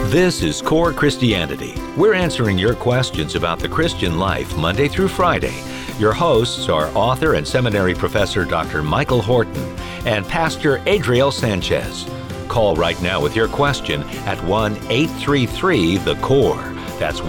This is Core Christianity. We're answering your questions about the Christian life Monday through Friday. Your hosts are author and seminary professor Dr. Michael Horton and Pastor Adriel Sanchez. Call right now with your question at 1-833-THE-CORE. That's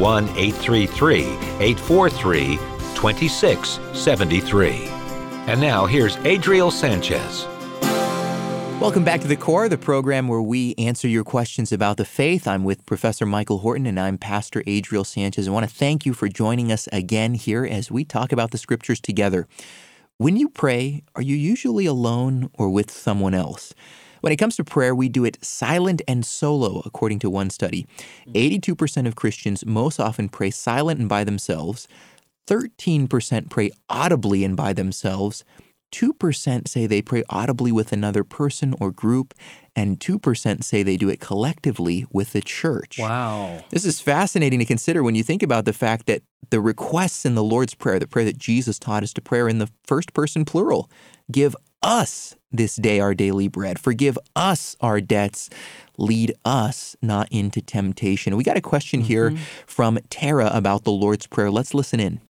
1-833-843-2673. And now here's Adriel Sanchez. Welcome back to The Core, the program where we answer your questions about the faith. I'm with Professor Michael Horton, and I'm Pastor Adriel Sanchez. I want to thank you for joining us again here as we talk about the Scriptures together. When you pray, are you usually alone or with someone else? When it comes to prayer, we do it silent and solo, according to one study. 82% of Christians most often pray silent and by themselves. 13% pray audibly and by themselves. 2% say they pray audibly with another person or group, and 2% say they do it collectively with the church. Wow. This is fascinating to consider when you think about the fact that the requests in the Lord's Prayer, the prayer that Jesus taught us to pray, are in the first person plural. Give us this day our daily bread. Forgive us our debts. Lead us not into temptation. We got a question here from Tara about the Lord's Prayer. Let's listen in.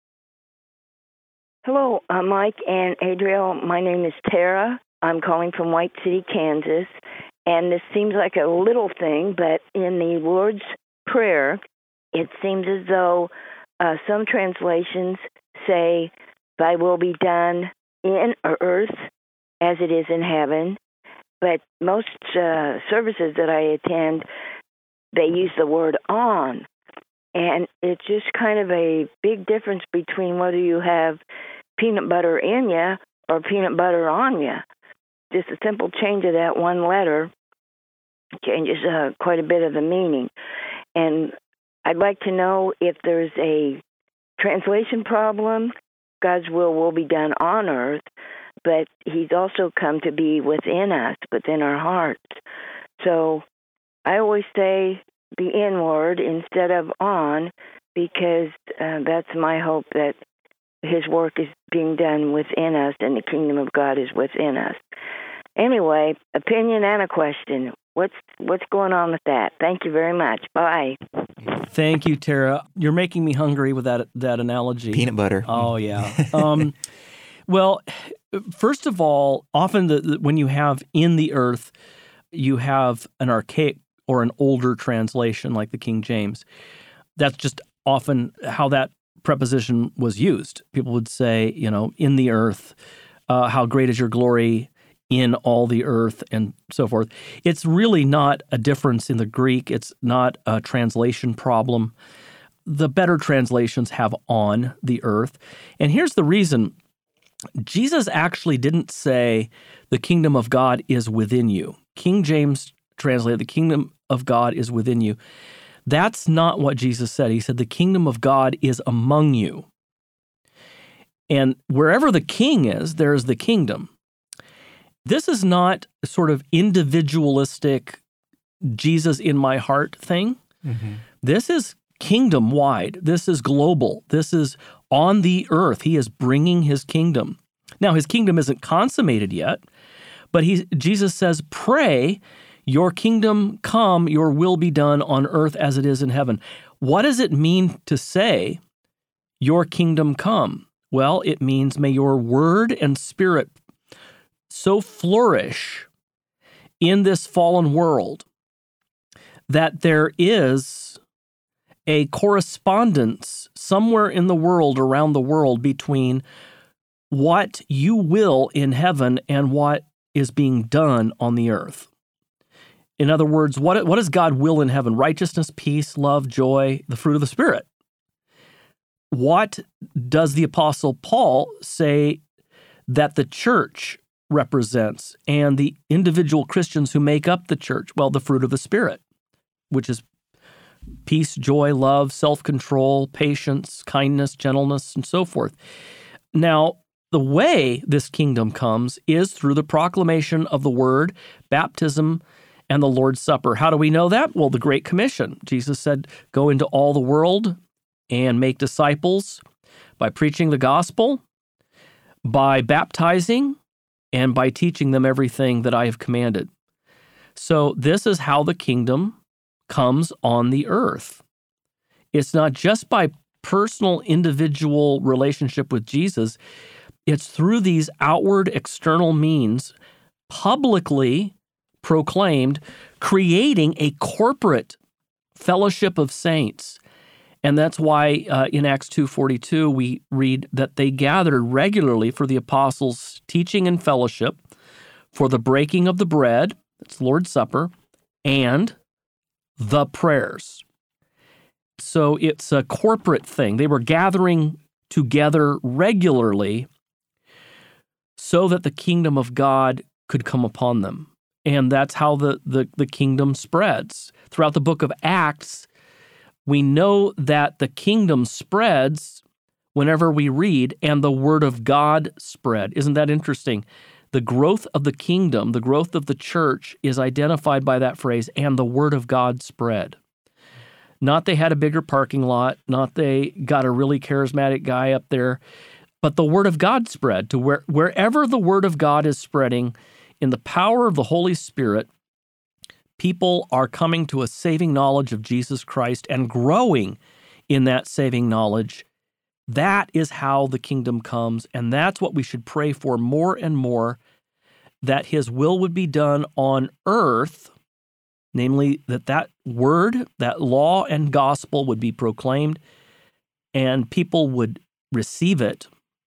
Hello, Mike and Adriel. My name is Tara. I'm calling from White City, Kansas. And this seems like a little thing, but in the Lord's Prayer, it seems as though some translations say, "Thy will be done in earth as it is in heaven." But most services that I attend, they use the word "on." And it's just kind of a big difference between whether you have peanut butter in you or peanut butter on you. Just a simple change of that one letter changes quite a bit of the meaning. And I'd like to know if there's a translation problem. God's will be done on earth, but He's also come to be within us, within our hearts. So I always say the in word instead of on, because that's my hope that His work is being done within us and the kingdom of God is within us. Anyway, opinion and a question. What's going on with that? Thank you very much. Bye. Thank you, Tara. You're making me hungry with that analogy. Peanut butter. Oh, yeah. Well, first of all, often when you have in the earth, you have an archaic or an older translation like the King James. That's just often how that preposition was used. People would say, in the earth, how great is your glory in all the earth, and so forth. It's really not a difference in the Greek. It's not a translation problem. The better translations have on the earth. And here's the reason. Jesus actually didn't say the kingdom of God is within you. King James translated the kingdom of God is within you. That's not what Jesus said. He said the kingdom of God is among you. And wherever the king is, there is the kingdom. This is not a sort of individualistic Jesus in my heart thing. Mm-hmm. This is kingdom-wide. This is global. This is on the earth. He is bringing His kingdom. Now, His kingdom isn't consummated yet, but Jesus says, pray, your kingdom come, your will be done on earth as it is in heaven. What does it mean to say, your kingdom come? Well, it means may your word and spirit so flourish in this fallen world that there is a correspondence somewhere in the world, around the world, between what you will in heaven and what is being done on the earth. In other words, what does God will in heaven? Righteousness, peace, love, joy, the fruit of the Spirit. What does the Apostle Paul say that the church represents and the individual Christians who make up the church? Well, the fruit of the Spirit, which is peace, joy, love, self-control, patience, kindness, gentleness, and so forth. Now, the way this kingdom comes is through the proclamation of the word, baptism, and the Lord's Supper. How do we know that? Well, the Great Commission. Jesus said, go into all the world and make disciples by preaching the gospel, by baptizing, and by teaching them everything that I have commanded. So this is how the kingdom comes on the earth. It's not just by personal, individual relationship with Jesus. It's through these outward, external means, publicly proclaimed, creating a corporate fellowship of saints. And that's why in Acts 2:42 we read that they gathered regularly for the apostles' teaching and fellowship, for the breaking of the bread, that's Lord's Supper, and the prayers. So it's a corporate thing. They were gathering together regularly so that the kingdom of God could come upon them. And that's how the kingdom spreads. Throughout the book of Acts, we know that the kingdom spreads whenever we read, and the word of God spread. Isn't that interesting? The growth of the kingdom, the growth of the church is identified by that phrase, and the word of God spread. Not they had a bigger parking lot, not they got a really charismatic guy up there, but the word of God spread to wherever the word of God is spreading in the power of the Holy Spirit. People are coming to a saving knowledge of Jesus Christ and growing in that saving knowledge. That is how the kingdom comes, and that's what we should pray for more and more, that his will would be done on earth, namely that word, that law and gospel would be proclaimed, and people would receive it,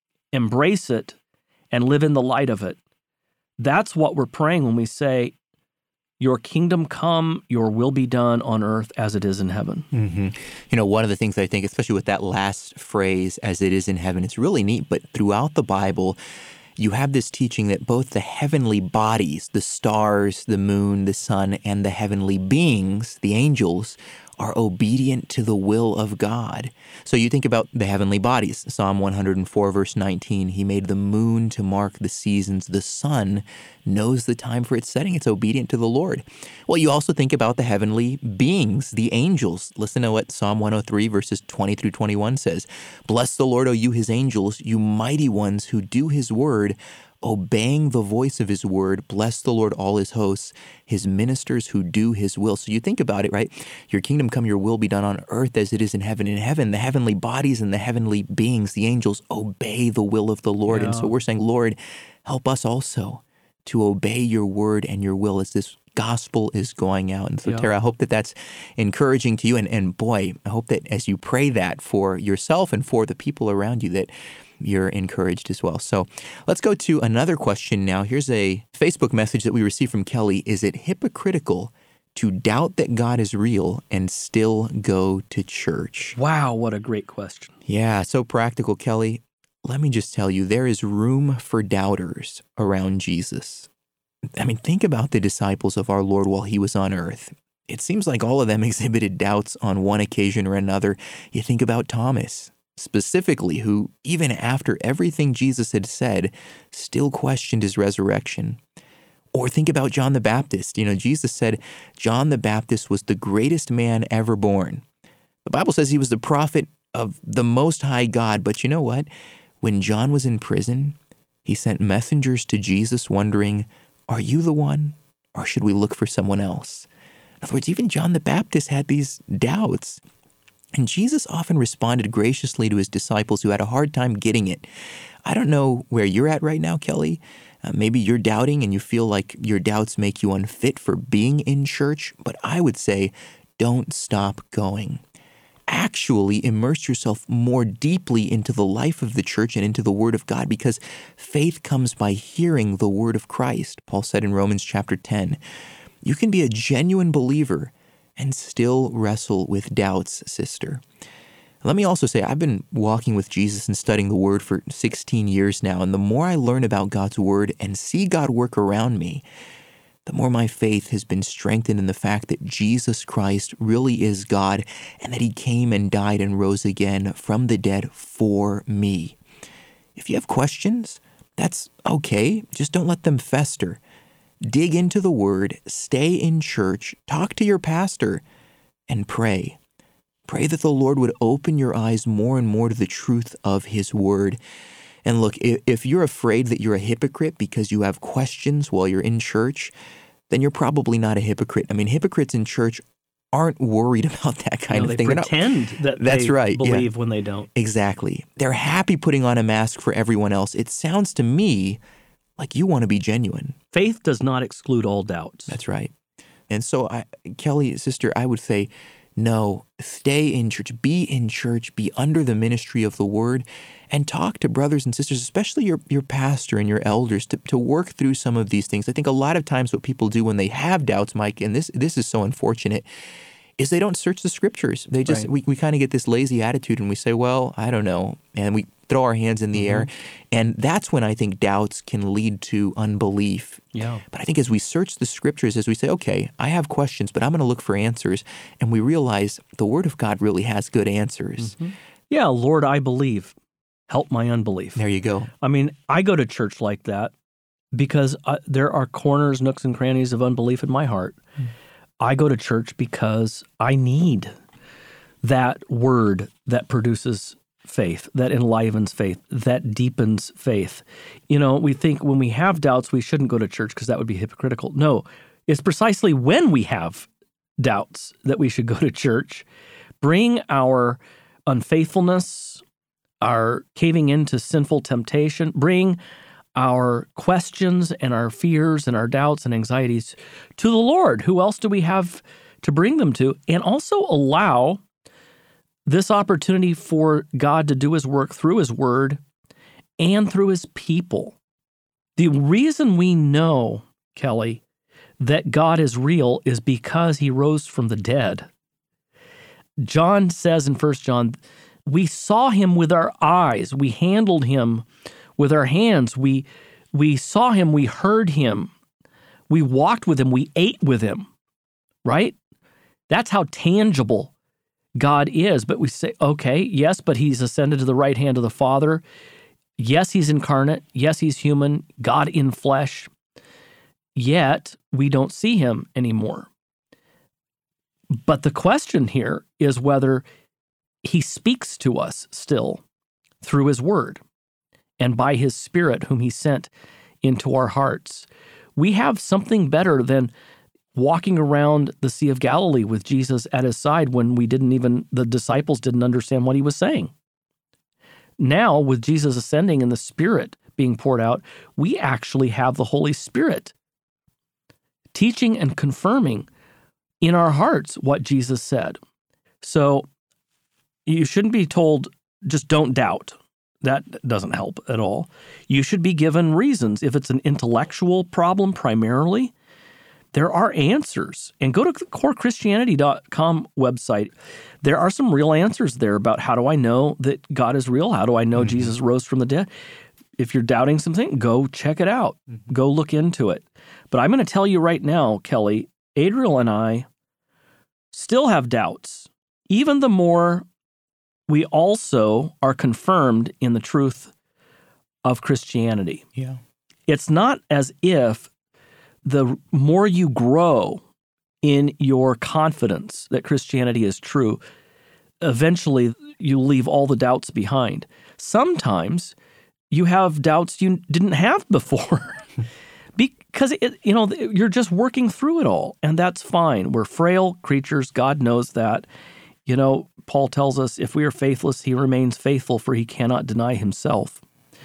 embrace it, and live in the light of it. That's what we're praying when we say, your kingdom come, your will be done on earth as it is in heaven. Mm-hmm. You know, one of the things I think, especially with that last phrase, as it is in heaven, it's really neat. But throughout the Bible, you have this teaching that both the heavenly bodies, the stars, the moon, the sun, and the heavenly beings, the angels, are obedient to the will of God. So you think about the heavenly bodies. Psalm 104, verse 19, he made the moon to mark the seasons. The sun knows the time for its setting. It's obedient to the Lord. Well, you also think about the heavenly beings, the angels. Listen to what Psalm 103, verses 20 through 21 says. Bless the Lord, O you his angels, you mighty ones who do his word, obeying the voice of his word. Bless the Lord, all his hosts, his ministers who do his will. So you think about it, right? Your kingdom come, your will be done on earth as it is in heaven. In heaven, the heavenly bodies and the heavenly beings, the angels, obey the will of the Lord. Yeah. And so we're saying, Lord, help us also to obey your word and your will as this gospel is going out. And so, Tara, I hope that that's encouraging to you. And boy, I hope that as you pray that for yourself and for the people around you, that you're encouraged as well. So let's go to another question now. Here's a Facebook message that we received from Kelly. Is it hypocritical to doubt that God is real and still go to church? Wow, what a great question. Yeah, so practical, Kelly. Let me just tell you, there is room for doubters around Jesus. I mean, think about the disciples of our Lord while he was on earth. It seems like all of them exhibited doubts on one occasion or another. You think about Thomas, specifically, who, even after everything Jesus had said, still questioned his resurrection. Or think about John the Baptist. You know, Jesus said John the Baptist was the greatest man ever born. The Bible says he was the prophet of the Most High God. But you know what? When John was in prison, he sent messengers to Jesus wondering, are you the one, or should we look for someone else? In other words, even John the Baptist had these doubts. And Jesus often responded graciously to his disciples who had a hard time getting it. I don't know where you're at right now, Kelly. Maybe you're doubting and you feel like your doubts make you unfit for being in church. But I would say, don't stop going. Actually immerse yourself more deeply into the life of the church and into the Word of God, because faith comes by hearing the Word of Christ. Paul said in Romans chapter 10, you can be a genuine believer and still wrestle with doubts, sister. Let me also say, I've been walking with Jesus and studying the Word for 16 years now, and the more I learn about God's Word and see God work around me, the more my faith has been strengthened in the fact that Jesus Christ really is God and that he came and died and rose again from the dead for me. If you have questions, that's okay. Just don't let them fester. Dig into the Word, stay in church, talk to your pastor, and pray. Pray that the Lord would open your eyes more and more to the truth of his Word. And look, if you're afraid that you're a hypocrite because you have questions while you're in church, then you're probably not a hypocrite. I mean, hypocrites in church aren't worried about that kind of They thing. pretend that That's they right, yeah. believe when they don't. Exactly. They're happy putting on a mask for everyone else. It sounds to me like you want to be genuine. Faith does not exclude all doubts. That's right. And so, Kelly, sister, I would say, no, stay in church, be under the ministry of the Word, and talk to brothers and sisters, especially your pastor and your elders, to work through some of these things. I think a lot of times what people do when they have doubts, Mike, and this is so unfortunate, is they don't search the Scriptures. They just, Right. we kind of get this lazy attitude and we say, well, I don't know, and we throw our hands in the air. And that's when I think doubts can lead to unbelief. Yeah. But I think as we search the Scriptures, as we say, okay, I have questions, but I'm going to look for answers, and we realize the Word of God really has good answers. Yeah, Lord, I believe. Help my unbelief. There you go. I mean, I go to church like that because there are corners, nooks, and crannies of unbelief in my heart. I go to church because I need that word that produces faith, that enlivens faith, that deepens faith. You know, we think when we have doubts, we shouldn't go to church because that would be hypocritical. No, it's precisely when we have doubts that we should go to church. Bring our unfaithfulness, our caving into sinful temptation, bring our questions and our fears and our doubts and anxieties to the Lord. Who else do we have to bring them to? And also allow this opportunity for God to do His work through His Word and through His people. The reason we know, Kelly, that God is real is because He rose from the dead. John says in 1 John, we saw Him with our eyes. We handled Him with our hands. We saw Him. We heard Him. We walked with Him. We ate with Him, right? That's how tangible God is. But we say, okay, yes, but He's ascended to the right hand of the Father. Yes, He's incarnate. Yes, He's human, God in flesh. Yet we don't see Him anymore. But the question here is whether He speaks to us still through His Word and by His Spirit, whom He sent into our hearts. We have something better than walking around the Sea of Galilee with Jesus at His side when the disciples didn't understand what He was saying. Now, with Jesus ascending and the Spirit being poured out, we actually have the Holy Spirit teaching and confirming in our hearts what Jesus said. So you shouldn't be told, just don't doubt. That doesn't help at all. You should be given reasons. If it's an intellectual problem primarily, there are answers. And go to the corechristianity.com website. There are some real answers there about how do I know that God is real? How do I know Jesus rose from the dead? If you're doubting something, go check it out. Go look into it. But I'm going to tell you right now, Kelly, Adriel and I still have doubts, even the more we also are confirmed in the truth of Christianity. Yeah. It's not as if the more you grow in your confidence that Christianity is true, eventually you leave all the doubts behind. Sometimes you have doubts you didn't have before because you're just working through it all, and that's fine. We're frail creatures. God knows that. Paul tells us if we are faithless, He remains faithful, for He cannot deny Himself.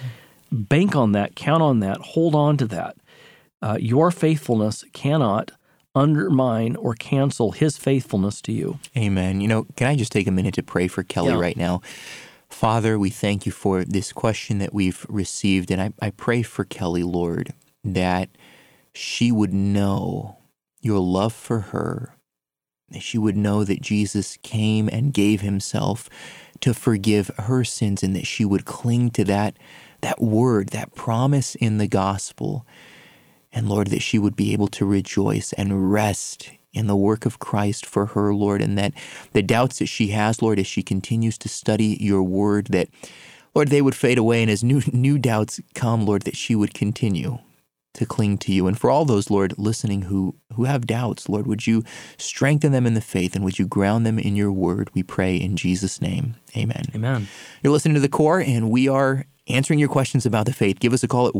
Bank on that, count on that, hold on to that. Your faithfulness cannot undermine or cancel His faithfulness to you. Amen. Can I just take a minute to pray for Kelly right now? Father, we thank You for this question that we've received, and I pray for Kelly, Lord, that she would know Your love for her, that she would know that Jesus came and gave Himself to forgive her sins, and that she would cling to that word, that promise in the gospel. And Lord, that she would be able to rejoice and rest in the work of Christ for her, Lord, and that the doubts that she has, Lord, as she continues to study Your word, that, Lord, they would fade away, and as new doubts come, Lord, that she would continue to cling to you. And for all those, Lord, listening who have doubts, Lord, would you strengthen them in the faith and would you ground them in your word? We pray in Jesus' name. Amen. Amen. You're listening to The Core, and we are answering your questions about the faith. Give us a call at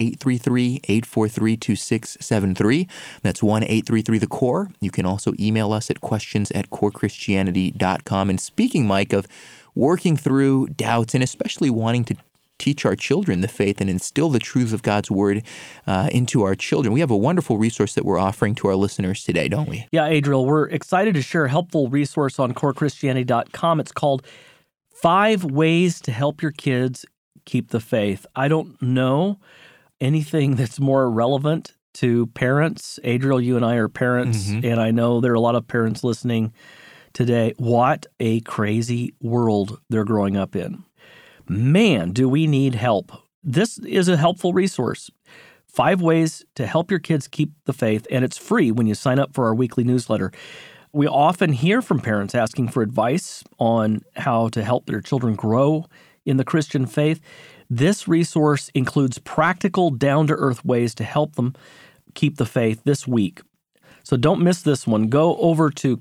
1-833-843-2673. That's 1-833-THE-CORE. You can also email us at questions@corechristianity.com. And speaking, Mike, of working through doubts and especially wanting to teach our children the faith and instill the truths of God's word into our children, we have a wonderful resource that we're offering to our listeners today, don't we? Yeah, Adriel, we're excited to share a helpful resource on corechristianity.com. It's called 5 Ways to Help Your Kids Keep the Faith. I don't know anything that's more relevant to parents. Adriel, you and I are parents, and I know there are a lot of parents listening today. What a crazy world they're growing up in. Man, do we need help. This is a helpful resource. 5 Ways to Help Your Kids Keep the Faith, and it's free when you sign up for our weekly newsletter. We often hear from parents asking for advice on how to help their children grow in the Christian faith. This resource includes practical, down-to-earth ways to help them keep the faith this week. So don't miss this one. Go over to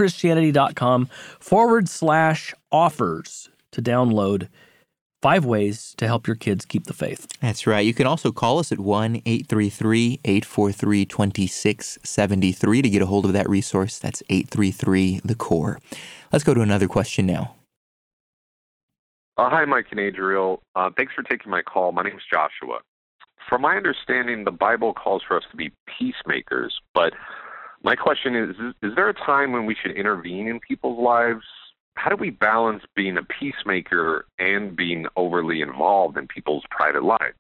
corechristianity.com/offers to download 5 Ways to Help Your Kids Keep the Faith. That's right. You can also call us at 1-833-843-2673 to get a hold of that resource. That's 833-THE-CORE. Let's go to another question now. Hi, Mike and Adriel. Thanks for taking my call. My name is Joshua. From my understanding, the Bible calls for us to be peacemakers, but my question is there a time when we should intervene in people's lives? How do we balance being a peacemaker and being overly involved in people's private lives?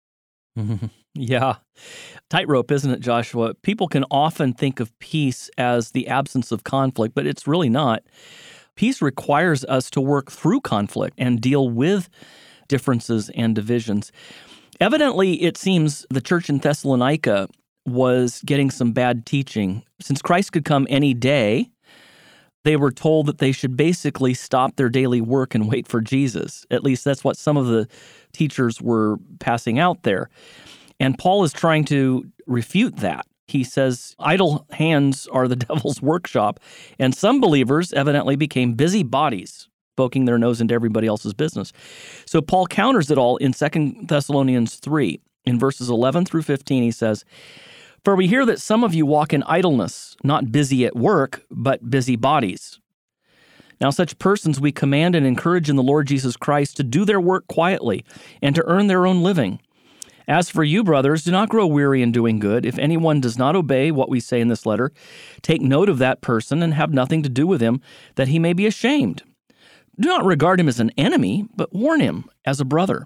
Yeah. Tightrope, isn't it, Joshua? People can often think of peace as the absence of conflict, but it's really not. Peace requires us to work through conflict and deal with differences and divisions. Evidently, it seems the church in Thessalonica was getting some bad teaching. Since Christ could come any day, they were told that they should basically stop their daily work and wait for Jesus. At least that's what some of the teachers were passing out there. And Paul is trying to refute that. He says, idle hands are the devil's workshop, and some believers evidently became busybodies, poking their nose into everybody else's business. So Paul counters it all in 2 Thessalonians 3. In verses 11 through 15, he says, "For we hear that some of you walk in idleness, not busy at work, but busybodies. Now such persons we command and encourage in the Lord Jesus Christ to do their work quietly and to earn their own living. As for you, brothers, do not grow weary in doing good. If anyone does not obey what we say in this letter, take note of that person and have nothing to do with him, that he may be ashamed. Do not regard him as an enemy, but warn him as a brother."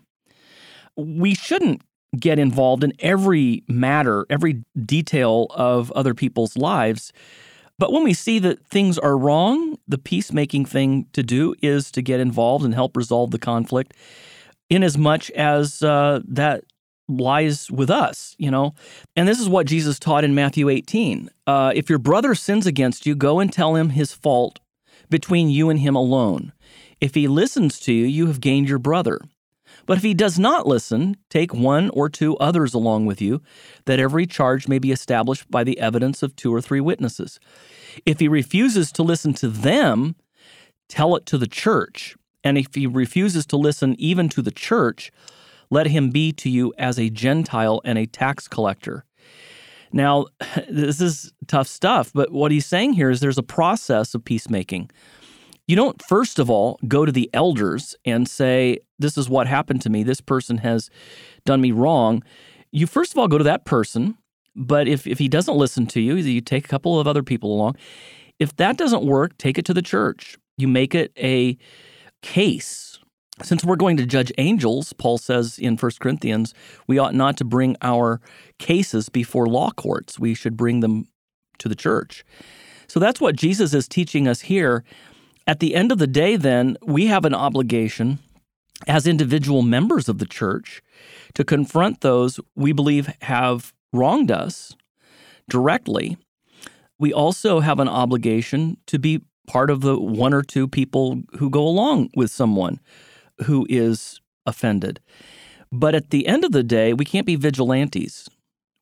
We shouldn't get involved in every matter, every detail of other people's lives. But when we see that things are wrong, the peacemaking thing to do is to get involved and help resolve the conflict, inasmuch as that lies with us, And this is what Jesus taught in Matthew 18. If your brother sins against you, go and tell him his fault between you and him alone. If he listens to you, you have gained your brother. But if he does not listen, take 1 or 2 others along with you, that every charge may be established by the evidence of 2 or 3 witnesses. If he refuses to listen to them, tell it to the church. And if he refuses to listen even to the church, let him be to you as a Gentile and a tax collector. Now, this is tough stuff, but what he's saying here is there's a process of peacemaking. You don't, first of all, go to the elders and say, this is what happened to me. This person has done me wrong. You, first of all, go to that person, but if he doesn't listen to you, you take a couple of other people along. If that doesn't work, take it to the church. You make it a case. Since we're going to judge angels, Paul says in 1 Corinthians, we ought not to bring our cases before law courts. We should bring them to the church. So that's what Jesus is teaching us here. At the end of the day, then, we have an obligation as individual members of the church to confront those we believe have wronged us directly. We also have an obligation to be part of the 1 or 2 people who go along with someone who is offended. But at the end of the day, we can't be vigilantes.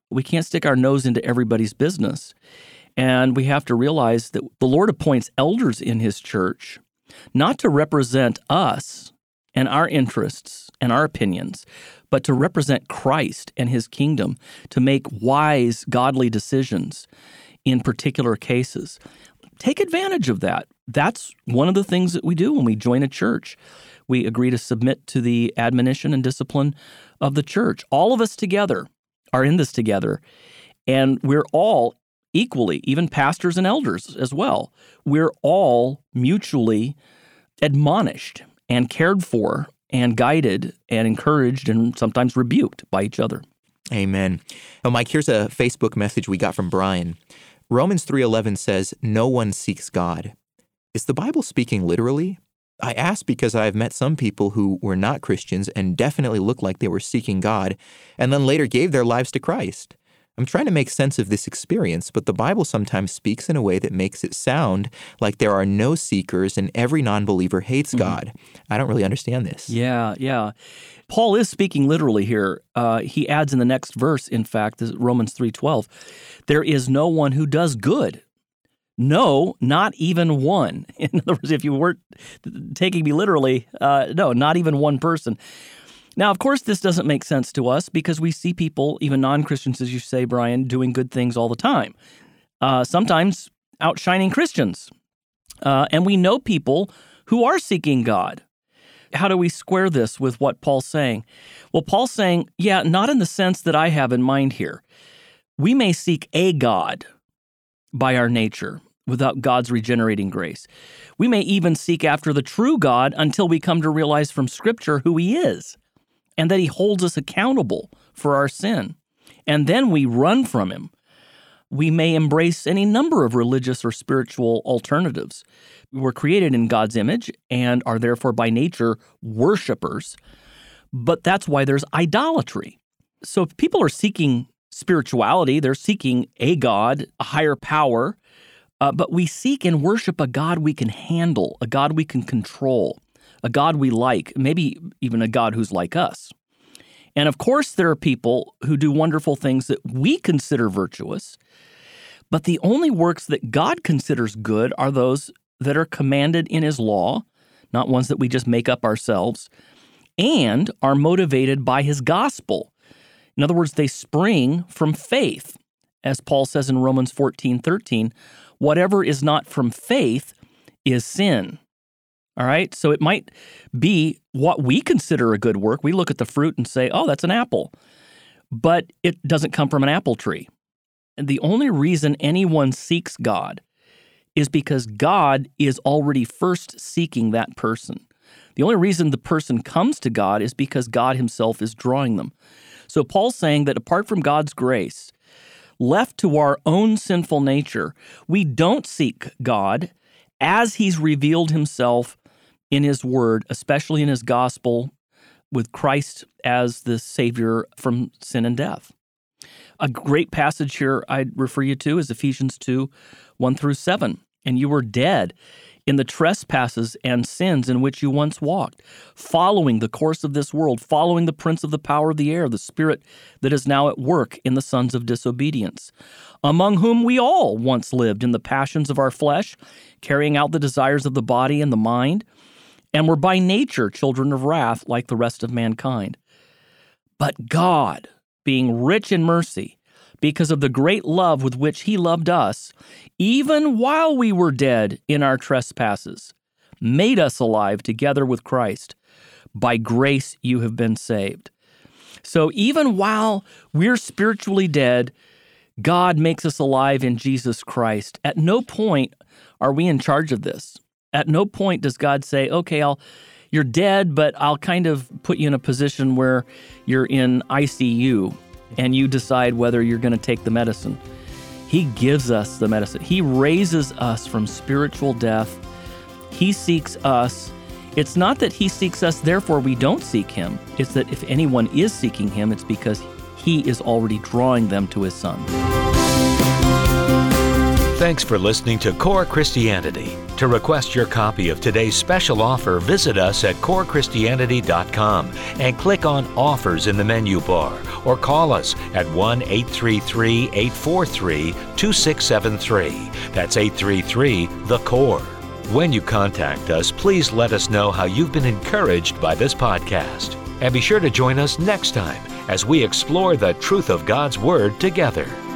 We can't stick our nose into everybody's business. And we have to realize that the Lord appoints elders in His church, not to represent us and our interests and our opinions, but to represent Christ and His kingdom, to make wise, godly decisions in particular cases. Take advantage of that. That's one of the things that we do when we join a church. We agree to submit to the admonition and discipline of the church. All of us together are in this together, and we're all equally, even pastors and elders as well, we're all mutually admonished and cared for and guided and encouraged and sometimes rebuked by each other. Amen. Oh, Mike, here's a Facebook message we got from Brian. Romans 3:11 says, "No one seeks God." Is the Bible speaking literally? I ask because I've met some people who were not Christians and definitely looked like they were seeking God, and then later gave their lives to Christ. I'm trying to make sense of this experience, but the Bible sometimes speaks in a way that makes it sound like there are no seekers and every non-believer hates God. I don't really understand this. Yeah. Paul is speaking literally here. He adds in the next verse, in fact, this is Romans 3:12, there is no one who does good. No, not even one. In other words, if you weren't taking me literally, no, not even one person. Now, of course, this doesn't make sense to us because we see people, even non-Christians, as you say, Brian, doing good things all the time, sometimes outshining Christians. And we know people who are seeking God. How do we square this with what Paul's saying? Well, Paul's saying, yeah, not in the sense that I have in mind here. We may seek a God by our nature without God's regenerating grace. We may even seek after the true God until we come to realize from Scripture who He is and that He holds us accountable for our sin. And then we run from Him. We may embrace any number of religious or spiritual alternatives. We're created in God's image and are therefore by nature worshipers, but that's why there's idolatry. So if people are seeking spirituality, they're seeking a God, a higher power, but we seek and worship a God we can handle, a God we can control, a God we like, maybe even a God who's like us. And of course, there are people who do wonderful things that we consider virtuous, but the only works that God considers good are those that are commanded in His law, not ones that we just make up ourselves, and are motivated by His gospel. In other words, they spring from faith. As Paul says in Romans 14:13, whatever is not from faith is sin. All right? So it might be what we consider a good work. We look at the fruit and say, oh, that's an apple. But it doesn't come from an apple tree. And the only reason anyone seeks God is because God is already first seeking that person. The only reason the person comes to God is because God Himself is drawing them. So Paul's saying that apart from God's grace, left to our own sinful nature, we don't seek God as He's revealed Himself in His Word, especially in His gospel, with Christ as the Savior from sin and death. A great passage here I'd refer you to is Ephesians 2:1-7. And you were dead in the trespasses and sins in which you once walked, following the course of this world, following the prince of the power of the air, the spirit that is now at work in the sons of disobedience, among whom we all once lived in the passions of our flesh, carrying out the desires of the body and the mind, and were by nature children of wrath like the rest of mankind. But God, being rich in mercy, because of the great love with which He loved us, even while we were dead in our trespasses, made us alive together with Christ. By grace you have been saved. So even while we're spiritually dead, God makes us alive in Jesus Christ. At no point are we in charge of this. At no point does God say, okay, you're dead, but I'll kind of put you in a position where you're in ICU and you decide whether you're going to take the medicine. He gives us the medicine. He raises us from spiritual death. He seeks us. It's not that He seeks us, therefore we don't seek Him. It's that if anyone is seeking Him, it's because He is already drawing them to His Son. Thanks for listening to Core Christianity. To request your copy of today's special offer, visit us at corechristianity.com and click on Offers in the menu bar, or call us at 1-833-843-2673. That's 833-THE-CORE. When you contact us, please let us know how you've been encouraged by this podcast. And be sure to join us next time as we explore the truth of God's Word together.